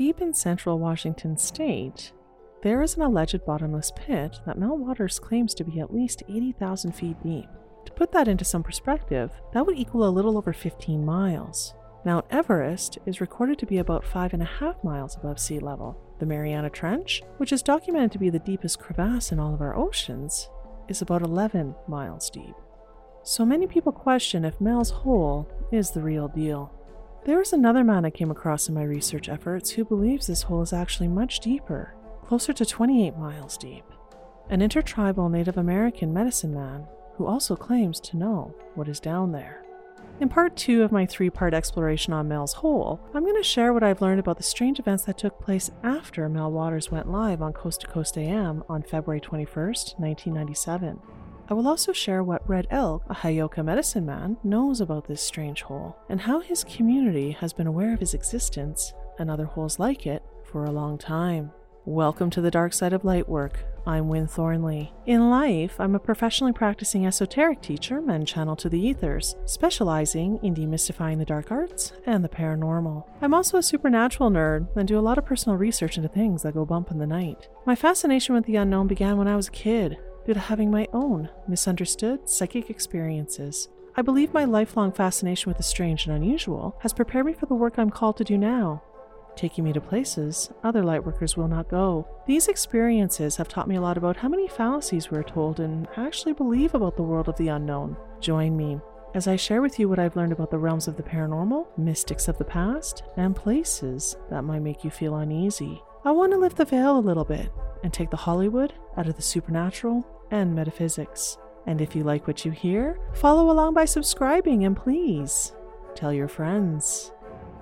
Deep in central Washington state, there is an alleged bottomless pit that Mel Waters claims to be at least 80,000 feet deep. To put that into some perspective, that would equal a little over 15 miles. Mount Everest is recorded to be about 5.5 miles above sea level. The Mariana Trench, which is documented to be the deepest crevasse in all of our oceans, is about 11 miles deep. So many people question if Mel's Hole is the real deal. There is another man I came across in my research efforts who believes this hole is actually much deeper, closer to 28 miles deep. An intertribal Native American medicine man who also claims to know what is down there. In part 2 of my 3-part exploration on Mel's Hole, I'm going to share what I've learned about the strange events that took place after Mel Waters went live on Coast to Coast AM on February 21st, 1997. I will also share what Red Elk, a Hayoka medicine man, knows about this strange hole, and how his community has been aware of his existence and other holes like it for a long time. Welcome to the dark side of light work. I'm Wynne Thornley. In life, I'm a professionally practicing esoteric teacher and channel to the ethers, specializing in demystifying the dark arts and the paranormal. I'm also a supernatural nerd and do a lot of personal research into things that go bump in the night. My fascination with the unknown began when I was a kid, due to having my own misunderstood psychic experiences. I believe my lifelong fascination with the strange and unusual has prepared me for the work I'm called to do now, taking me to places other lightworkers will not go. These experiences have taught me a lot about how many fallacies we're told and actually believe about the world of the unknown. Join me as I share with you what I've learned about the realms of the paranormal, mystics of the past, and places that might make you feel uneasy. I want to lift the veil a little bit and take the Hollywood out of the supernatural and metaphysics. And if you like what you hear, follow along by subscribing and please tell your friends.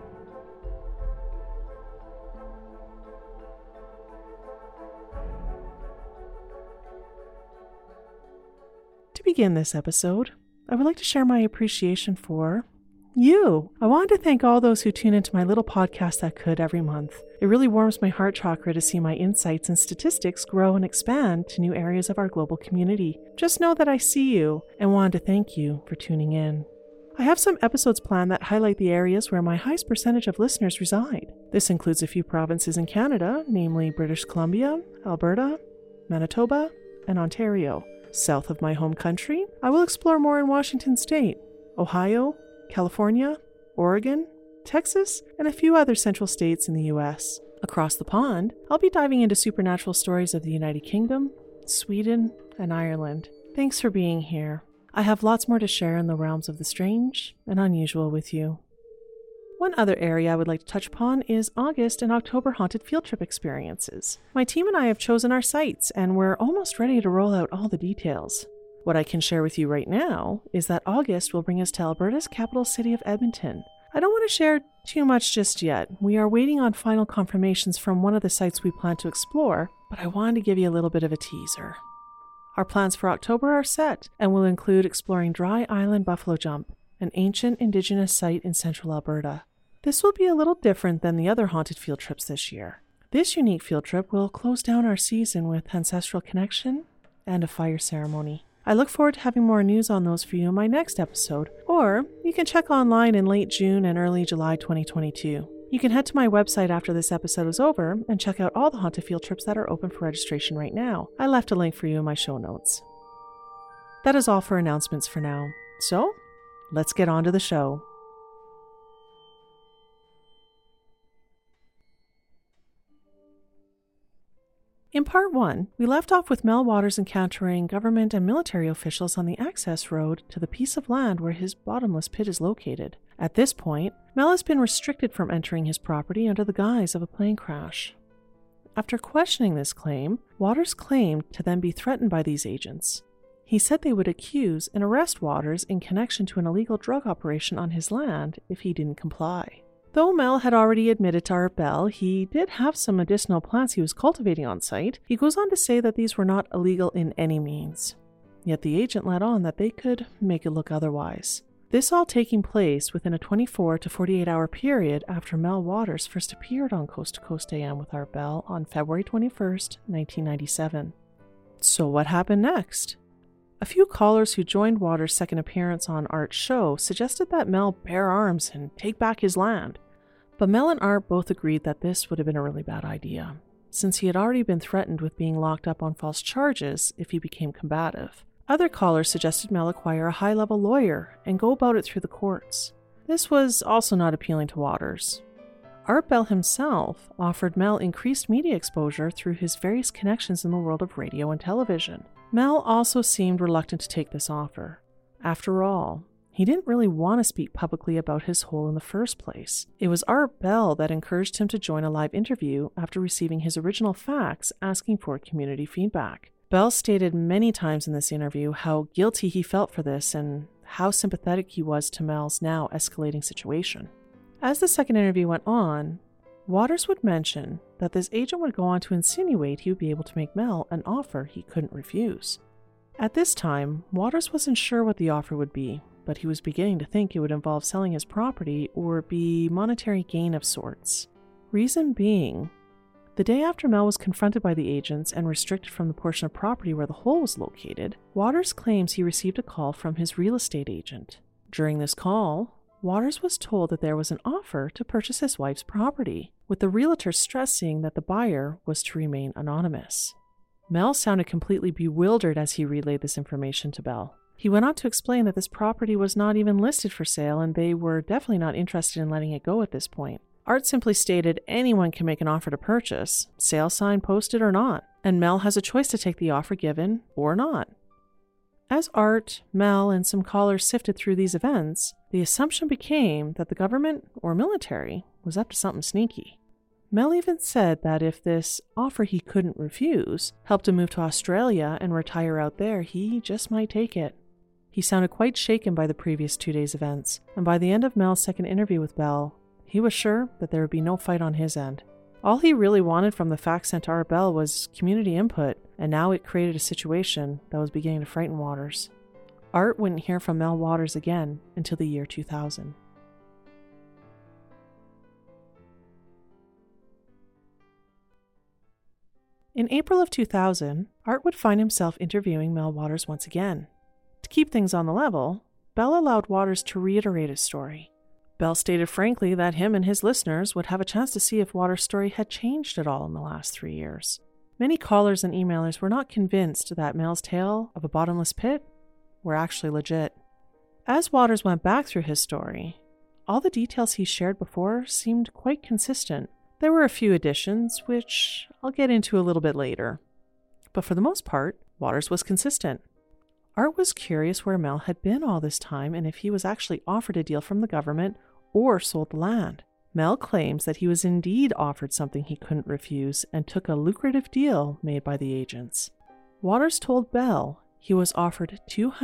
To begin this episode, I would like to share my appreciation for you. I wanted to thank all those who tune into my little podcast that could every month. It really warms my heart chakra to see my insights and statistics grow and expand to new areas of our global community. Just know that I see you and wanted to thank you for tuning in. I have some episodes planned that highlight the areas where my highest percentage of listeners reside. This includes a few provinces in Canada, namely British Columbia, Alberta, Manitoba, and Ontario. South of my home country, I will explore more in Washington State, Ohio, California, Oregon, Texas, and a few other central states in the US. Across the pond, I'll be diving into supernatural stories of the United Kingdom, Sweden, and Ireland. Thanks for being here. I have lots more to share in the realms of the strange and unusual with you. One other area I would like to touch upon is August and October haunted field trip experiences. My team and I have chosen our sites, and we're almost ready to roll out all the details. What I can share with you right now is that August will bring us to Alberta's capital city of Edmonton. I don't want to share too much just yet. We are waiting on final confirmations from one of the sites we plan to explore, but I wanted to give you a little bit of a teaser. Our plans for October are set and will include exploring Dry Island Buffalo Jump, an ancient Indigenous site in central Alberta. This will be a little different than the other haunted field trips this year. This unique field trip will close down our season with ancestral connection and a fire ceremony. I look forward to having more news on those for you in my next episode, or you can check online in late June and early July 2022. You can head to my website after this episode is over and check out all the haunted field trips that are open for registration right now. I left a link for you in my show notes. That is all for announcements for now, so let's get on to the show. In part 1, we left off with Mel Waters encountering government and military officials on the access road to the piece of land where his bottomless pit is located. At this point, Mel has been restricted from entering his property under the guise of a plane crash. After questioning this claim, Waters claimed to then be threatened by these agents. He said they would accuse and arrest Waters in connection to an illegal drug operation on his land if he didn't comply. Though Mel had already admitted to Art Bell he did have some medicinal plants he was cultivating on site, he goes on to say that these were not illegal in any means. Yet the agent let on that they could make it look otherwise. This all taking place within a 24 to 48 hour period after Mel Waters first appeared on Coast to Coast AM with Art Bell on February 21st, 1997. So what happened next? A few callers who joined Waters' second appearance on Art's show suggested that Mel bear arms and take back his land. But Mel and Art both agreed that this would have been a really bad idea, since he had already been threatened with being locked up on false charges if he became combative. Other callers suggested Mel acquire a high-level lawyer and go about it through the courts. This was also not appealing to Waters. Art Bell himself offered Mel increased media exposure through his various connections in the world of radio and television. Mel also seemed reluctant to take this offer. After all, he didn't really want to speak publicly about his hole in the first place. It was Art Bell that encouraged him to join a live interview after receiving his original fax asking for community feedback. Bell stated many times in this interview how guilty he felt for this and how sympathetic he was to Mel's now escalating situation. As the second interview went on, Waters would mention that this agent would go on to insinuate he would be able to make Mel an offer he couldn't refuse. At this time, Waters wasn't sure what the offer would be, but he was beginning to think it would involve selling his property or be monetary gain of sorts. Reason being, the day after Mel was confronted by the agents and restricted from the portion of property where the hole was located, Waters claims he received a call from his real estate agent. During this call, Waters was told that there was an offer to purchase his wife's property, with the realtor stressing that the buyer was to remain anonymous. Mel sounded completely bewildered as he relayed this information to Bell. He went on to explain that this property was not even listed for sale and they were definitely not interested in letting it go at this point. Art simply stated anyone can make an offer to purchase, sale sign posted or not, and Mel has a choice to take the offer given or not. As Art, Mel, and some callers sifted through these events, the assumption became that the government or military was up to something sneaky. Mel even said that if this offer he couldn't refuse helped him move to Australia and retire out there, he just might take it. He sounded quite shaken by the previous 2 days' events, and by the end of Mel's second interview with Bell, he was sure that there would be no fight on his end. All he really wanted from the fax sent to Art Bell was community input, and now it created a situation that was beginning to frighten Waters. Art wouldn't hear from Mel Waters again until the year 2000. In April of 2000, Art would find himself interviewing Mel Waters once again. To keep things on the level, Bell allowed Waters to reiterate his story. Bell stated frankly that him and his listeners would have a chance to see if Waters' story had changed at all in the last 3 years. Many callers and emailers were not convinced that Mel's tale of a bottomless pit were actually legit. As Waters went back through his story, all the details he shared before seemed quite consistent. There were a few additions, which I'll get into a little bit later. But for the most part, Waters was consistent. Art was curious where Mel had been all this time and if he was actually offered a deal from the government or sold the land. Mel claims that he was indeed offered something he couldn't refuse and took a lucrative deal made by the agents. Waters told Bell he was offered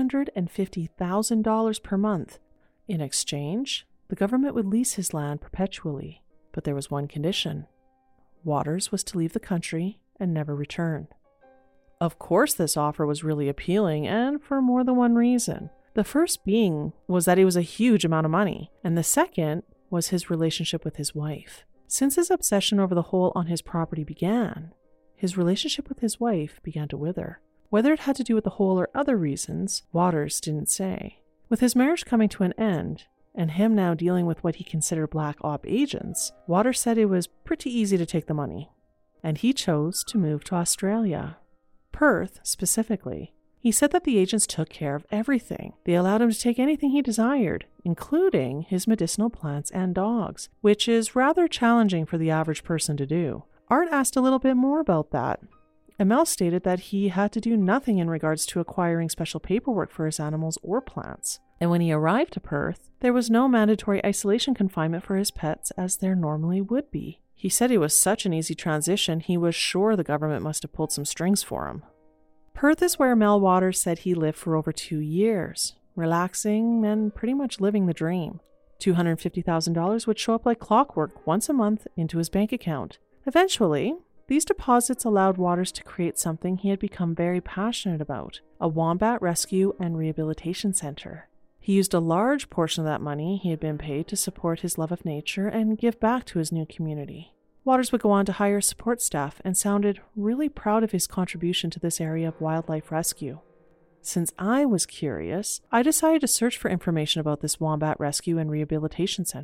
$250,000 per month. In exchange, the government would lease his land perpetually, but there was one condition. Waters was to leave the country and never return. Of course, this offer was really appealing, and for more than one reason. The first being was that it was a huge amount of money, and the second was his relationship with his wife. Since his obsession over the hole on his property began, his relationship with his wife began to wither. Whether it had to do with the hole or other reasons, Waters didn't say. With his marriage coming to an end, and him now dealing with what he considered black op agents, Waters said it was pretty easy to take the money. And he chose to move to Australia. Perth, specifically. He said that the agents took care of everything. They allowed him to take anything he desired, including his medicinal plants and dogs, which is rather challenging for the average person to do. Art asked a little bit more about that. Mel stated that he had to do nothing in regards to acquiring special paperwork for his animals or plants. And when he arrived to Perth, there was no mandatory isolation confinement for his pets as there normally would be. He said it was such an easy transition, he was sure the government must have pulled some strings for him. Perth is where Mel Waters said he lived for over 2 years, relaxing and pretty much living the dream. $250,000 would show up like clockwork once a month into his bank account. Eventually, these deposits allowed Waters to create something he had become very passionate about, a wombat rescue and rehabilitation center. He used a large portion of that money he had been paid to support his love of nature and give back to his new community. Waters would go on to hire support staff and sounded really proud of his contribution to this area of wildlife rescue. Since I was curious, I decided to search for information about this wombat rescue and rehabilitation center.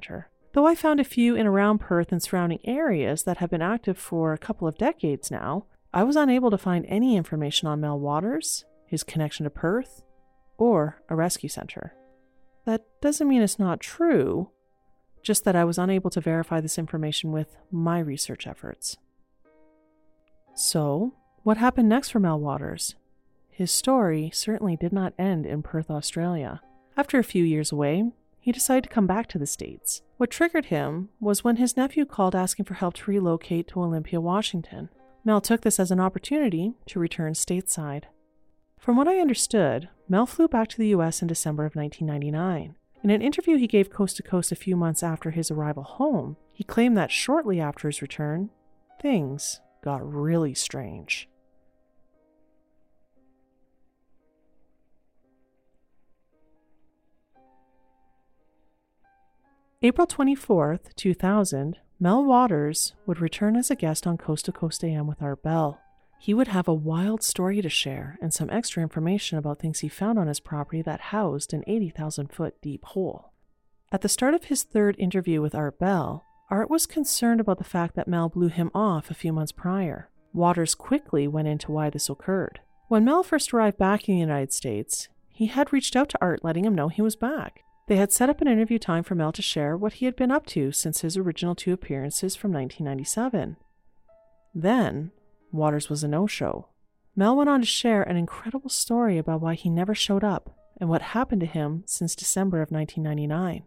Though I found a few in around Perth and surrounding areas that have been active for a couple of decades now, I was unable to find any information on Mel Waters, his connection to Perth, or a rescue center. That doesn't mean it's not true, just that I was unable to verify this information with my research efforts. So, what happened next for Mel Waters? His story certainly did not end in Perth, Australia. After a few years away, he decided to come back to the States. What triggered him was when his nephew called asking for help to relocate to Olympia, Washington. Mel took this as an opportunity to return stateside. From what I understood, Mel flew back to the US in December of 1999. In an interview he gave Coast to Coast a few months after his arrival home, he claimed that shortly after his return, things got really strange. April 24th, 2000, Mel Waters would return as a guest on Coast to Coast AM with Art Bell. He would have a wild story to share and some extra information about things he found on his property that housed an 80,000-foot deep hole. At the start of his third interview with Art Bell, Art was concerned about the fact that Mel blew him off a few months prior. Waters quickly went into why this occurred. When Mel first arrived back in the United States, he had reached out to Art letting him know he was back. They had set up an interview time for Mel to share what he had been up to since his original 2 appearances from 1997. Then, Waters was a no-show. Mel went on to share an incredible story about why he never showed up and what happened to him since December of 1999.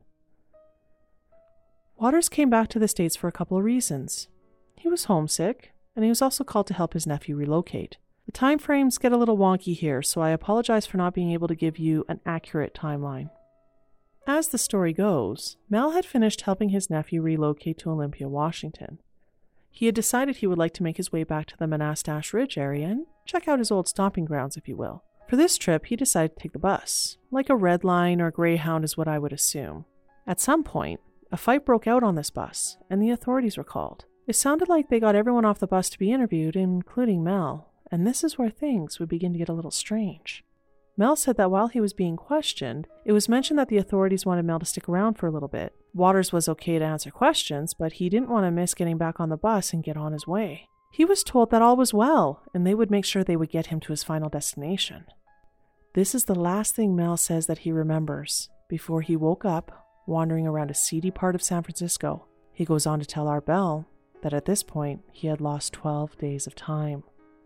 Waters came back to the States for a couple of reasons. He was homesick, and he was also called to help his nephew relocate. The time frames get a little wonky here, so I apologize for not being able to give you an accurate timeline. As the story goes, Mel had finished helping his nephew relocate to Olympia, Washington. He had decided he would like to make his way back to the Monastash Ridge area and check out his old stomping grounds, if you will. For this trip, he decided to take the bus. Like a Red Line or Greyhound is what I would assume. At some point, a fight broke out on this bus, and the authorities were called. It sounded like they got everyone off the bus to be interviewed, including Mel, and this is where things would begin to get a little strange. Mel said that while he was being questioned, it was mentioned that the authorities wanted Mel to stick around for a little bit. Waters was okay to answer questions, but he didn't want to miss getting back on the bus and get on his way. He was told that all was well, and they would make sure they would get him to his final destination. This is the last thing Mel says that he remembers, before he woke up, wandering around a seedy part of San Francisco. He goes on to tell Art Bell that at this point, he had lost 12 days of time.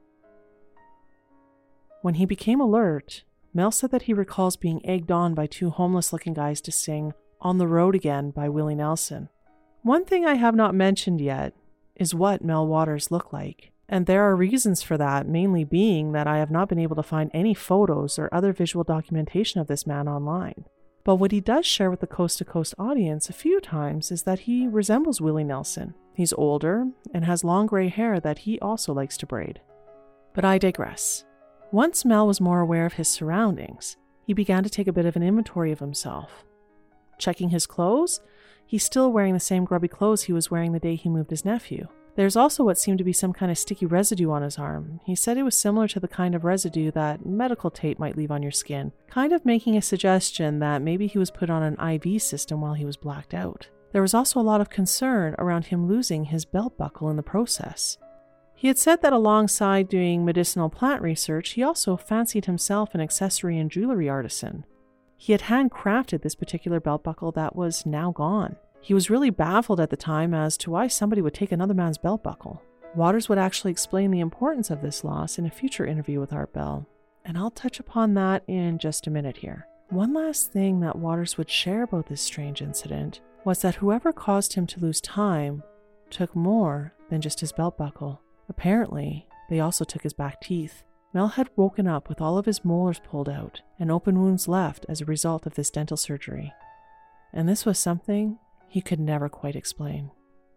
When he became alert, Mel said that he recalls being egged on by 2 homeless-looking guys to sing On the Road Again by Willie Nelson. One thing I have not mentioned yet is what Mel Waters looked like, and there are reasons for that, mainly being that I have not been able to find any photos or other visual documentation of this man online. But what he does share with the Coast to Coast audience a few times is that he resembles Willie Nelson. He's older and has long gray hair that he also likes to braid. But I digress. Once Mel was more aware of his surroundings, he began to take a bit of an inventory of himself. Checking his clothes, he's still wearing the same grubby clothes he was wearing the day he moved his nephew. There's also what seemed to be some kind of sticky residue on his arm. He said it was similar to the kind of residue that medical tape might leave on your skin, kind of making a suggestion that maybe he was put on an IV system while he was blacked out. There was also a lot of concern around him losing his belt buckle in the process. He had said that alongside doing medicinal plant research, he also fancied himself an accessory and jewelry artisan. He had handcrafted this particular belt buckle that was now gone. He was really baffled at the time as to why somebody would take another man's belt buckle. Waters would actually explain the importance of this loss in a future interview with Art Bell, and I'll touch upon that in just a minute here. One last thing that Waters would share about this strange incident was that whoever caused him to lose time took more than just his belt buckle. Apparently, they also took his back teeth. Mel had woken up with all of his molars pulled out and open wounds left as a result of this dental surgery. And this was something he could never quite explain.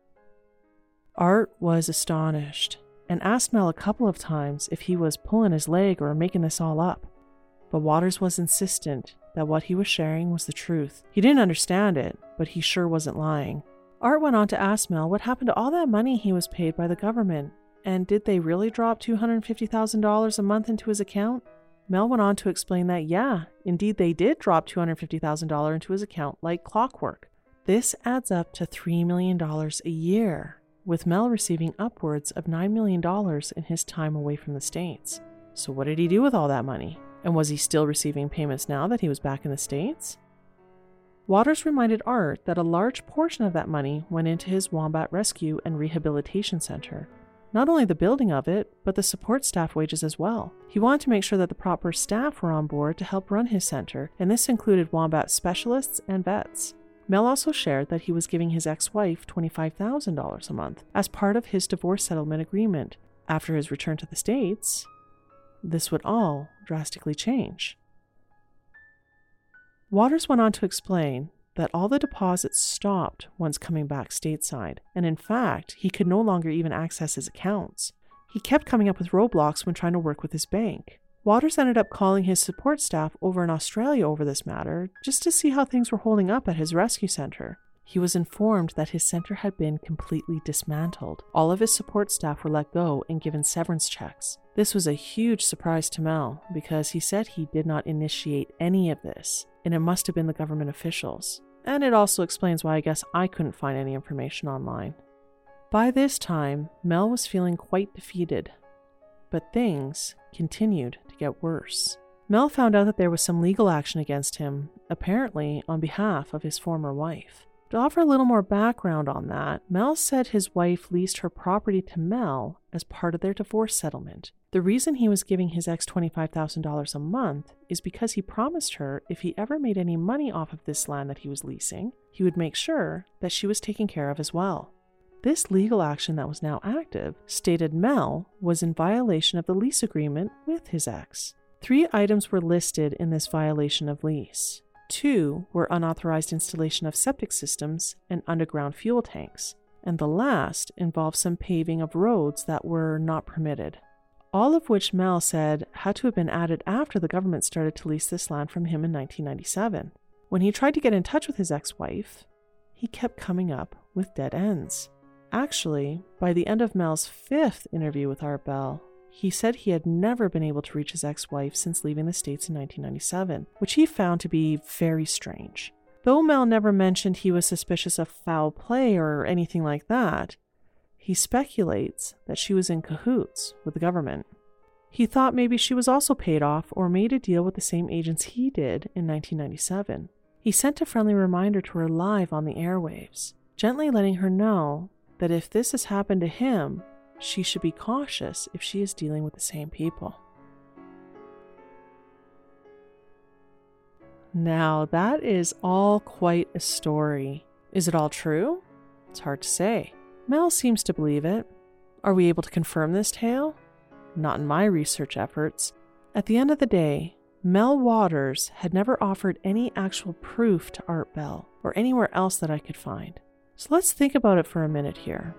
Art was astonished and asked Mel a couple of times if he was pulling his leg or making this all up. But Waters was insistent that what he was sharing was the truth. He didn't understand it, but he sure wasn't lying. Art went on to ask Mel what happened to all that money he was paid by the government. And did they really drop $250,000 a month into his account? Mel went on to explain that, yeah, indeed they did drop $250,000 into his account like clockwork. This adds up to $3 million a year, with Mel receiving upwards of $9 million in his time away from the States. So what did he do with all that money? And was he still receiving payments now that he was back in the States? Waters reminded Art that a large portion of that money went into his Wombat Rescue and Rehabilitation Center. Not only the building of it, but the support staff wages as well. He wanted to make sure that the proper staff were on board to help run his center, and this included Wombat specialists and vets. Mel also shared that he was giving his ex-wife $25,000 a month as part of his divorce settlement agreement. After his return to the States, this would all drastically change. Waters went on to explain that all the deposits stopped once coming back stateside, and in fact, he could no longer even access his accounts. He kept coming up with roadblocks when trying to work with his bank. Waters ended up calling his support staff over in Australia over this matter, just to see how things were holding up at his rescue center. He was informed that his center had been completely dismantled. All of his support staff were let go and given severance checks. This was a huge surprise to Mel, because he said he did not initiate any of this, and it must have been the government officials. And it also explains why I guess I couldn't find any information online. By this time, Mel was feeling quite defeated, but things continued to get worse. Mel found out that there was some legal action against him, apparently on behalf of his former wife. To offer a little more background on that, Mel said his wife leased her property to Mel as part of their divorce settlement. The reason he was giving his ex $25,000 a month is because he promised her if he ever made any money off of this land that he was leasing, he would make sure that she was taken care of as well. This legal action that was now active stated Mel was in violation of the lease agreement with his ex. 3 items were listed in this violation of lease. 2 were unauthorized installation of septic systems and underground fuel tanks, and the last involved some paving of roads that were not permitted. All of which Mel said had to have been added after the government started to lease this land from him in 1997. When he tried to get in touch with his ex-wife, he kept coming up with dead ends. Actually, by the end of Mel's 5th interview with Art Bell, he said he had never been able to reach his ex-wife since leaving the States in 1997, which he found to be very strange. Though Mel never mentioned he was suspicious of foul play or anything like that, he speculates that she was in cahoots with the government. He thought maybe she was also paid off or made a deal with the same agents he did in 1997. He sent a friendly reminder to her live on the airwaves, gently letting her know that if this has happened to him, she should be cautious if she is dealing with the same people. Now, that is all quite a story. Is it all true? It's hard to say. Mel seems to believe it. Are we able to confirm this tale? Not in my research efforts. At the end of the day, Mel Waters had never offered any actual proof to Art Bell or anywhere else that I could find. So let's think about it for a minute here.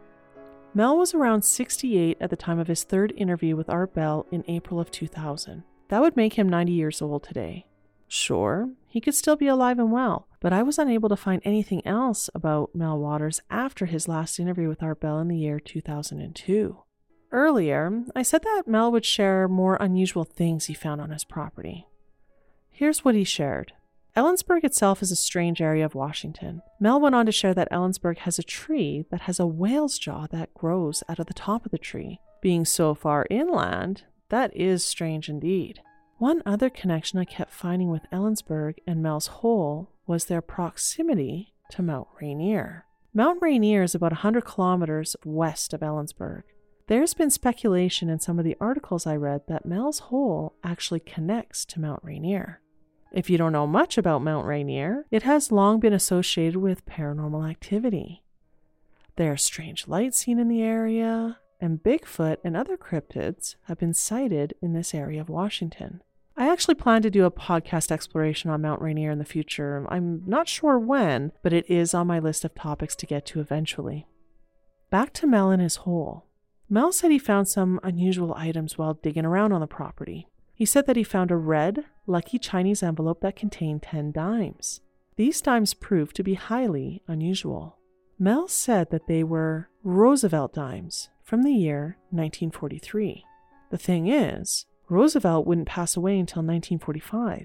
Mel was around 68 at the time of his 3rd interview with Art Bell in April of 2000. That would make him 90 years old today. Sure, he could still be alive and well, but I was unable to find anything else about Mel Waters after his last interview with Art Bell in the year 2002. Earlier, I said that Mel would share more unusual things he found on his property. Here's what he shared. Ellensburg itself is a strange area of Washington. Mel went on to share that Ellensburg has a tree that has a whale's jaw that grows out of the top of the tree. Being so far inland, that is strange indeed. One other connection I kept finding with Ellensburg and Mel's Hole was their proximity to Mount Rainier. Mount Rainier is about 100 kilometers west of Ellensburg. There's been speculation in some of the articles I read that Mel's Hole actually connects to Mount Rainier. If you don't know much about Mount Rainier, it has long been associated with paranormal activity. There are strange lights seen in the area, and Bigfoot and other cryptids have been sighted in this area of Washington. I actually plan to do a podcast exploration on Mount Rainier in the future. I'm not sure when, but it is on my list of topics to get to eventually. Back to Mel and his hole. Mel said he found some unusual items while digging around on the property. He said that he found a red, lucky Chinese envelope that contained 10 dimes. These dimes proved to be highly unusual. Mel said that they were Roosevelt dimes from the year 1943. The thing is, Roosevelt wouldn't pass away until 1945,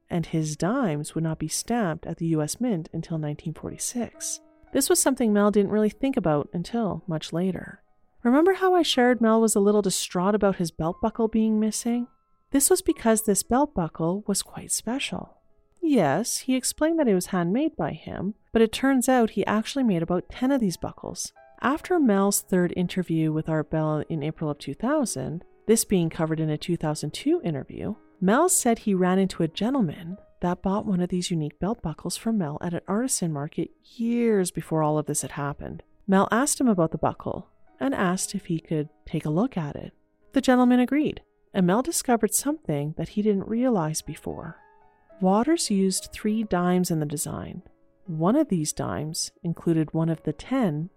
and his dimes would not be stamped at the US Mint until 1946. This was something Mel didn't really think about until much later. Remember how I shared Mel was a little distraught about his belt buckle being missing? This was because this belt buckle was quite special. Yes, he explained that it was handmade by him, but it turns out he actually made about 10 of these buckles. After Mel's third interview with Art Bell in April of 2000, this being covered in a 2002 interview, Mel said he ran into a gentleman that bought one of these unique belt buckles from Mel at an artisan market years before all of this had happened. Mel asked him about the buckle and asked if he could take a look at it. The gentleman agreed, and Mel discovered something that he didn't realize before. Waters used 3 dimes in the design. One of these dimes included one of the 10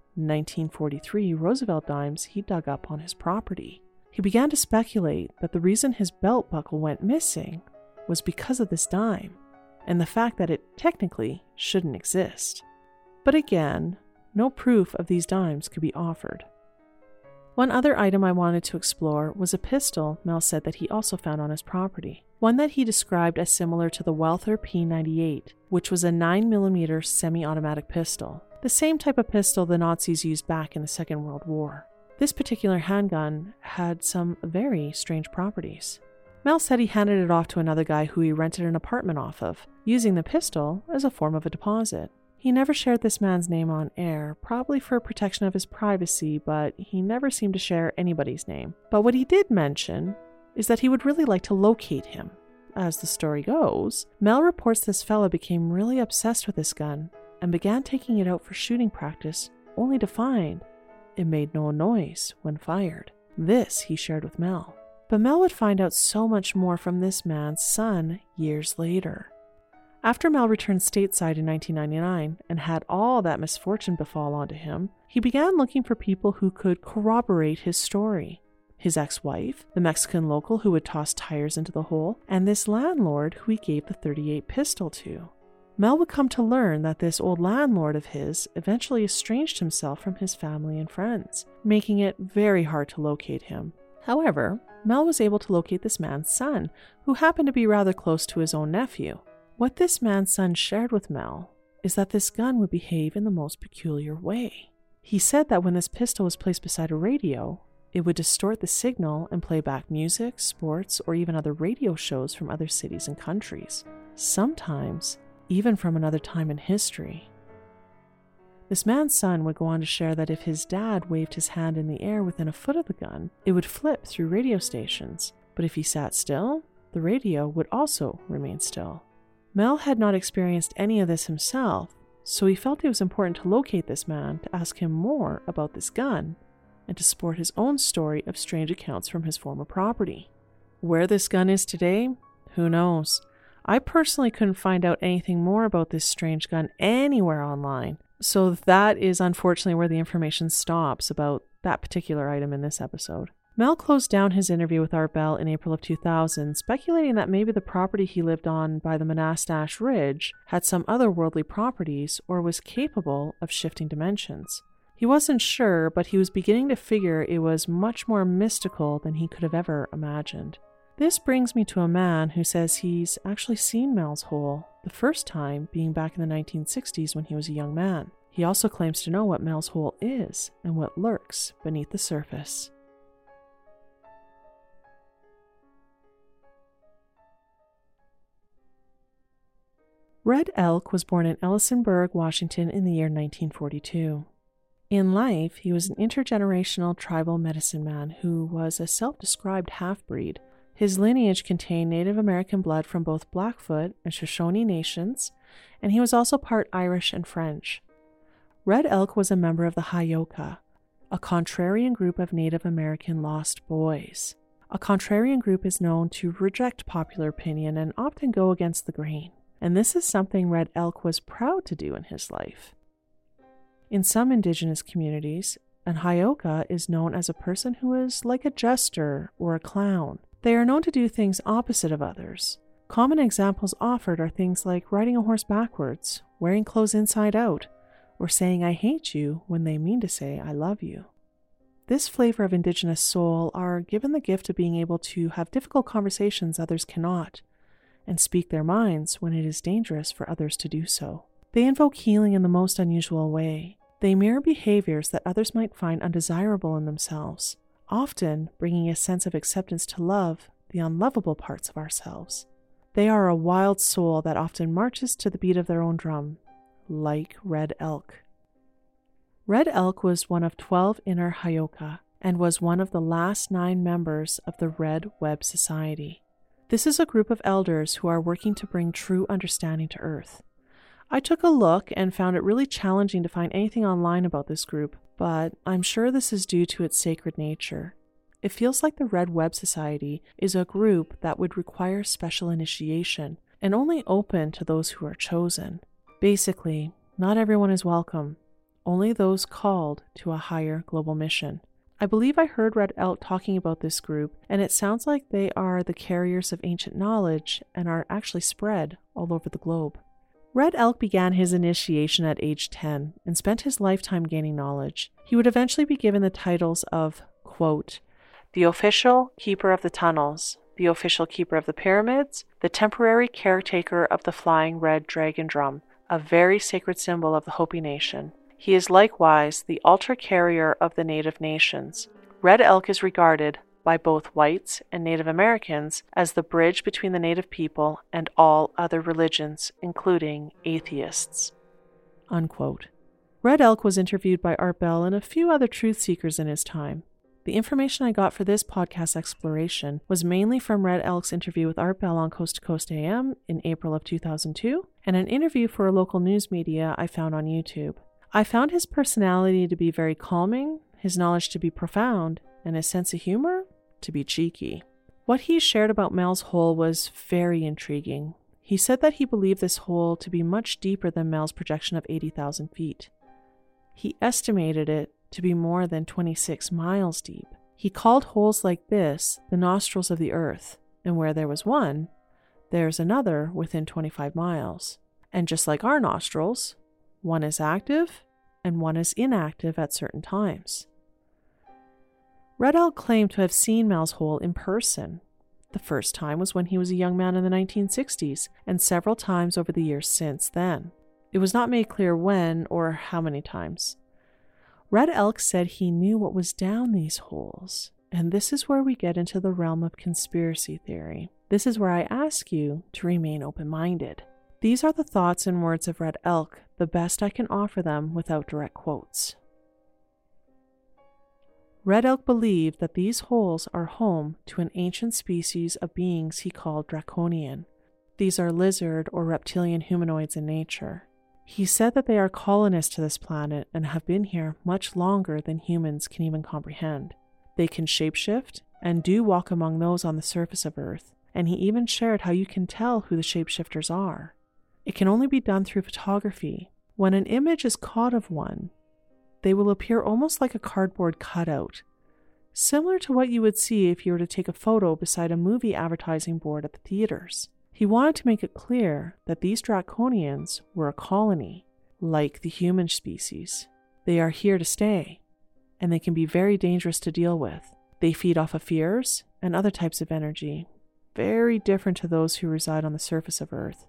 1943 Roosevelt dimes he dug up on his property. He began to speculate that the reason his belt buckle went missing was because of this dime, and the fact that it technically shouldn't exist. But again, no proof of these dimes could be offered. One other item I wanted to explore was a pistol Mel said that he also found on his property, one that he described as similar to the Walther P98, which was a 9mm semi-automatic pistol, the same type of pistol the Nazis used back in the Second World War. This particular handgun had some very strange properties. Mel said he handed it off to another guy who he rented an apartment off of, using the pistol as a form of a deposit. He never shared this man's name on air, probably for protection of his privacy, but he never seemed to share anybody's name. But what he did mention is that he would really like to locate him. As the story goes, Mel reports this fella became really obsessed with this gun and began taking it out for shooting practice, only to find it made no noise when fired. This he shared with Mel. But Mel would find out so much more from this man's son years later. After Mel returned stateside in 1999 and had all that misfortune befall onto him, he began looking for people who could corroborate his story. His ex-wife, the Mexican local who would toss tires into the hole, and this landlord who he gave the .38 pistol to. Mel would come to learn that this old landlord of his eventually estranged himself from his family and friends, making it very hard to locate him. However, Mel was able to locate this man's son, who happened to be rather close to his own nephew. What this man's son shared with Mel is that this gun would behave in the most peculiar way. He said that when this pistol was placed beside a radio, it would distort the signal and play back music, sports, or even other radio shows from other cities and countries, sometimes even from another time in history. This man's son would go on to share that if his dad waved his hand in the air within a foot of the gun, it would flip through radio stations, but if he sat still, the radio would also remain still. Mel had not experienced any of this himself, so he felt it was important to locate this man to ask him more about this gun and to support his own story of strange accounts from his former property. Where this gun is today, who knows? I personally couldn't find out anything more about this strange gun anywhere online, so that is unfortunately where the information stops about that particular item in this episode. Mel closed down his interview with Art Bell in April of 2000, speculating that maybe the property he lived on by the Monastash Ridge had some otherworldly properties or was capable of shifting dimensions. He wasn't sure, but he was beginning to figure it was much more mystical than he could have ever imagined. This brings me to a man who says he's actually seen Mel's hole, the first time being back in the 1960s when he was a young man. He also claims to know what Mel's hole is and what lurks beneath the surface. Red Elk was born in Ellisonburg, Washington in the year 1942. In life, he was an intergenerational tribal medicine man who was a self-described half-breed. His lineage contained Native American blood from both Blackfoot and Shoshone nations, and he was also part Irish and French. Red Elk was a member of the Hayoka, a contrarian group of Native American lost boys. A contrarian group is known to reject popular opinion and often go against the grain. And this is something Red Elk was proud to do in his life. In some indigenous communities, an Hayoka is known as a person who is like a jester or a clown. They are known to do things opposite of others. Common examples offered are things like riding a horse backwards, wearing clothes inside out, or saying I hate you when they mean to say I love you. This flavor of indigenous soul are given the gift of being able to have difficult conversations others cannot, and speak their minds when it is dangerous for others to do so. They invoke healing in the most unusual way. They mirror behaviors that others might find undesirable in themselves, often bringing a sense of acceptance to love the unlovable parts of ourselves. They are a wild soul that often marches to the beat of their own drum, like Red Elk. Red Elk was one of 12 inner Hayoka and was one of the last 9 members of the Red Web Society. This is a group of elders who are working to bring true understanding to Earth. I took a look and found it really challenging to find anything online about this group, but I'm sure this is due to its sacred nature. It feels like the Red Web Society is a group that would require special initiation and only open to those who are chosen. Basically, not everyone is welcome, only those called to a higher global mission. I believe I heard Red Elk talking about this group, and it sounds like they are the carriers of ancient knowledge and are actually spread all over the globe. Red Elk began his initiation at age 10 and spent his lifetime gaining knowledge. He would eventually be given the titles of, quote, the official keeper of the tunnels, the official keeper of the pyramids, the temporary caretaker of the flying red dragon drum, a very sacred symbol of the Hopi Nation. He is likewise the altar carrier of the Native nations. Red Elk is regarded by both whites and Native Americans as the bridge between the Native people and all other religions, including atheists. Unquote. Red Elk was interviewed by Art Bell and a few other truth seekers in his time. The information I got for this podcast exploration was mainly from Red Elk's interview with Art Bell on Coast to Coast AM in April of 2002, and an interview for a local news media I found on YouTube. I found his personality to be very calming, his knowledge to be profound, and his sense of humor to be cheeky. What he shared about Mel's hole was very intriguing. He said that he believed this hole to be much deeper than Mel's projection of 80,000 feet. He estimated it to be more than 26 miles deep. He called holes like this the nostrils of the earth, and where there was one, there's another within 25 miles. And just like our nostrils, one is active and one is inactive at certain times. Red Elk claimed to have seen Mel's hole in person. The first time was when he was a young man in the 1960s, and several times over the years since then. It was not made clear when or how many times. Red Elk said he knew what was down these holes, and this is where we get into the realm of conspiracy theory. This is where I ask you to remain open-minded. These are the thoughts and words of Red Elk, the best I can offer them without direct quotes. Red Elk believed that these holes are home to an ancient species of beings he called Draconian. These are lizard or reptilian humanoids in nature. He said that they are colonists to this planet and have been here much longer than humans can even comprehend. They can shapeshift and do walk among those on the surface of Earth, and he even shared how you can tell who the shapeshifters are. It can only be done through photography. When an image is caught of one, they will appear almost like a cardboard cutout, similar to what you would see if you were to take a photo beside a movie advertising board at the theaters. He wanted to make it clear that these Draconians were a colony, like the human species. They are here to stay, and they can be very dangerous to deal with. They feed off of fears and other types of energy, very different to those who reside on the surface of Earth.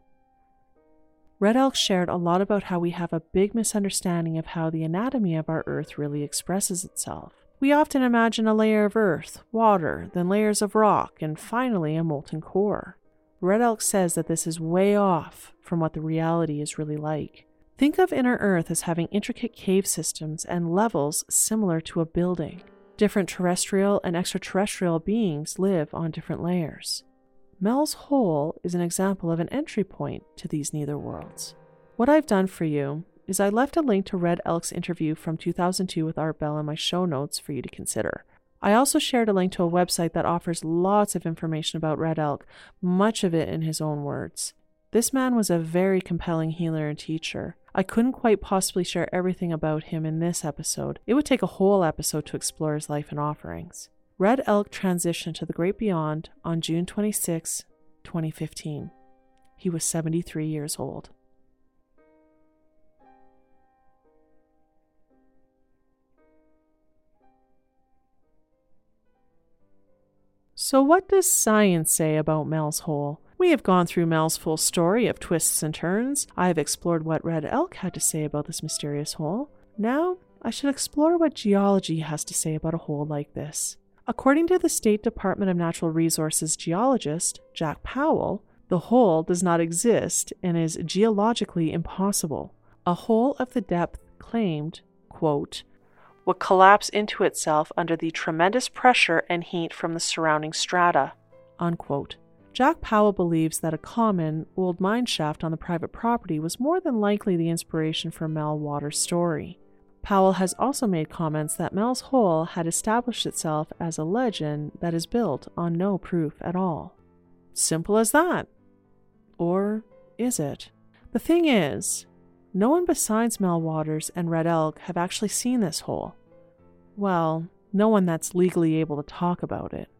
Red Elk shared a lot about how we have a big misunderstanding of how the anatomy of our Earth really expresses itself. We often imagine a layer of earth, water, then layers of rock, and finally a molten core. Red Elk says that this is way off from what the reality is really like. Think of inner Earth as having intricate cave systems and levels similar to a building. Different terrestrial and extraterrestrial beings live on different layers. Mel's hole is an example of an entry point to these nether worlds. What I've done for you is I left a link to Red Elk's interview from 2002 with Art Bell in my show notes for you to consider. I also shared a link to a website that offers lots of information about Red Elk, much of it in his own words. This man was a very compelling healer and teacher. I couldn't quite possibly share everything about him in this episode. It would take a whole episode to explore his life and offerings. Red Elk transitioned to the Great Beyond on June 26, 2015. He was 73 years old. So what does science say about Mel's hole? We have gone through Mel's full story of twists and turns. I have explored what Red Elk had to say about this mysterious hole. Now, I should explore what geology has to say about a hole like this. According to the State Department of Natural Resources geologist, Jack Powell, the hole does not exist and is geologically impossible. A hole of the depth claimed, quote, would collapse into itself under the tremendous pressure and heat from the surrounding strata, unquote. Jack Powell believes that a common, old mine shaft on the private property was more than likely the inspiration for Mel Waters' story. Powell has also made comments that Mel's Hole had established itself as a legend that is built on no proof at all. Simple as that. Or is it? The thing is, no one besides Mel Waters and Red Elk have actually seen this hole. Well, no one that's legally able to talk about it.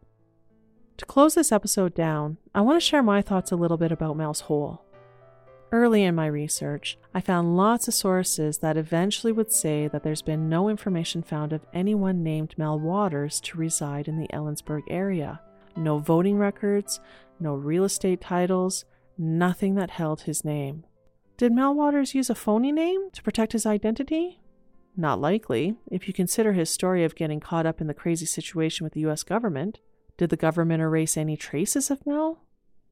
To close this episode down, I want to share my thoughts a little bit about Mel's Hole. Early in my research, I found lots of sources that eventually would say that there's been no information found of anyone named Mel Waters to reside in the Ellensburg area. No voting records, no real estate titles, nothing that held his name. Did Mel Waters use a phony name to protect his identity? Not likely, if you consider his story of getting caught up in the crazy situation with the US government. Did the government erase any traces of Mel?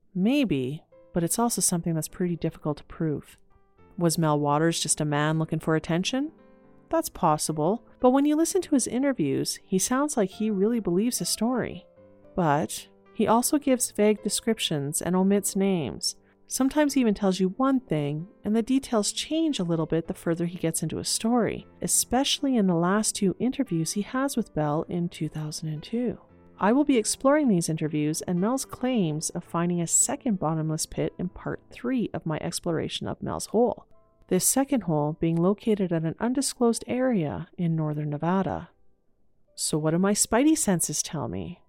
Maybe, but it's also something that's pretty difficult to prove. Was Mel Waters just a man looking for attention? That's possible, but when you listen to his interviews, he sounds like he really believes his story. But he also gives vague descriptions and omits names. Sometimes he even tells you one thing, and the details change a little bit the further he gets into a story, especially in the last 2 interviews he has with Bell in 2002. I will be exploring these interviews and Mel's claims of finding a second bottomless pit in part 3 of my exploration of Mel's Hole. This second hole being located at an undisclosed area in northern Nevada. So what do my spidey senses tell me?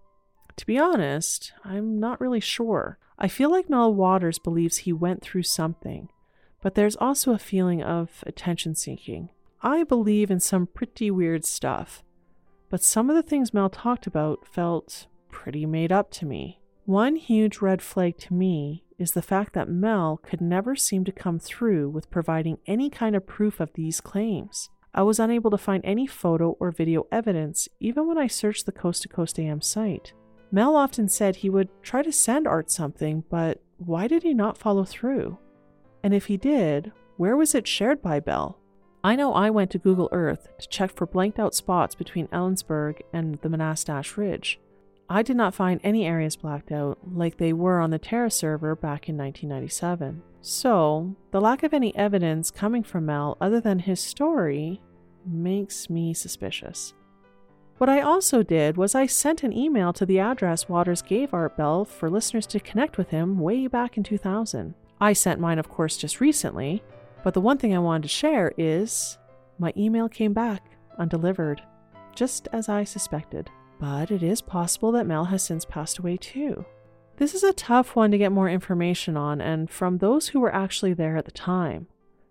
To be honest, I'm not really sure. I feel like Mel Waters believes he went through something, but there's also a feeling of attention seeking. I believe in some pretty weird stuff. But some of the things Mel talked about felt pretty made up to me. One huge red flag to me is the fact that Mel could never seem to come through with providing any kind of proof of these claims. I was unable to find any photo or video evidence even when I searched the Coast to Coast AM site. Mel often said he would try to send Art something, but why did he not follow through? And if he did, where was it shared by Bell? I know I went to Google Earth to check for blanked out spots between Ellensburg and the Monastash Ridge. I did not find any areas blacked out like they were on the Terra server back in 1997. So, the lack of any evidence coming from Mel other than his story makes me suspicious. What I also did was I sent an email to the address Waters gave Art Bell for listeners to connect with him way back in 2000. I sent mine, of course, just recently. But the one thing I wanted to share is my email came back undelivered, just as I suspected. But it is possible that Mel has since passed away too. This is a tough one to get more information on, and from those who were actually there at the time.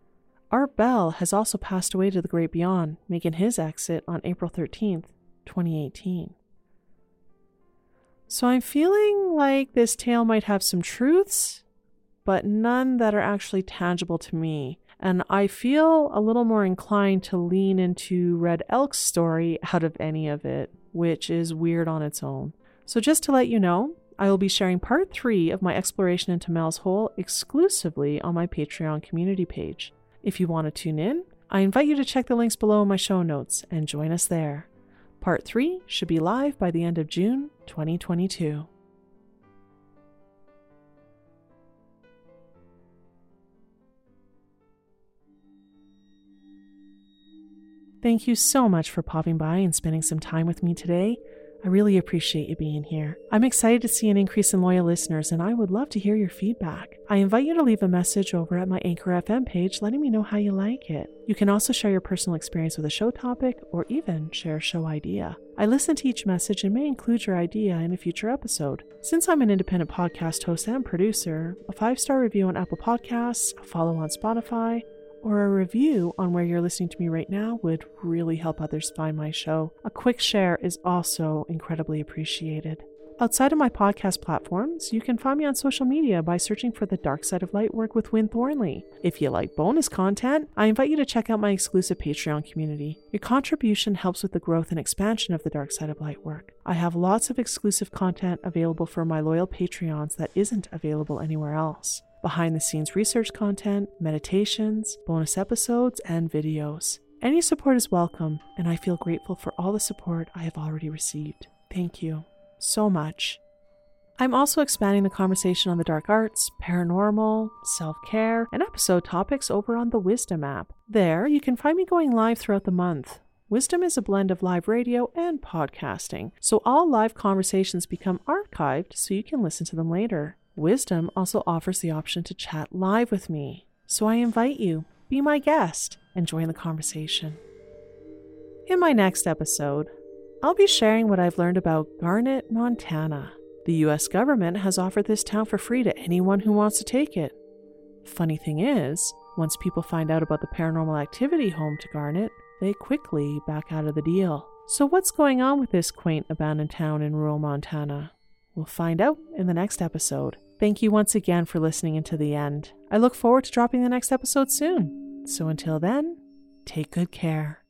Art Bell has also passed away to the great beyond, making his exit on April 13th, 2018. So I'm feeling like this tale might have some truths, but none that are actually tangible to me. And I feel a little more inclined to lean into Red Elk's story out of any of it, which is weird on its own. So just to let you know, I will be sharing part 3 of my exploration into Mel's Hole exclusively on my Patreon community page. If you want to tune in, I invite you to check the links below in my show notes and join us there. Part 3 should be live by the end of June 2022. Thank you so much for popping by and spending some time with me today. I really appreciate you being here. I'm excited to see an increase in loyal listeners, and I would love to hear your feedback. I invite you to leave a message over at my Anchor FM page letting me know how you like it. You can also share your personal experience with a show topic or even share a show idea. I listen to each message and may include your idea in a future episode. Since I'm an independent podcast host and producer, a 5-star review on Apple Podcasts, a follow on Spotify, or a review on where you're listening to me right now would really help others find my show. A quick share is also incredibly appreciated. Outside of my podcast platforms, you can find me on social media by searching for the Dark Side of Lightwork with Wynne Thornley. If you like bonus content, I invite you to check out my exclusive Patreon community. Your contribution helps with the growth and expansion of the Dark Side of Lightwork. I have lots of exclusive content available for my loyal Patreons that isn't available anywhere else. Behind-the-scenes research content, meditations, bonus episodes, and videos. Any support is welcome, and I feel grateful for all the support I have already received. Thank you so much. I'm also expanding the conversation on the dark arts, paranormal, self-care, and episode topics over on the Wisdom app. There, you can find me going live throughout the month. Wisdom is a blend of live radio and podcasting, so all live conversations become archived so you can listen to them later. Wisdom also offers the option to chat live with me, so I invite you, be my guest, and join the conversation. In my next episode, I'll be sharing what I've learned about Garnet, Montana. The US government has offered this town for free to anyone who wants to take it. Funny thing is, once people find out about the paranormal activity home to Garnet, they quickly back out of the deal. So what's going on with this quaint abandoned town in rural Montana? We'll find out in the next episode. Thank you once again for listening until the end. I look forward to dropping the next episode soon. So until then, take good care.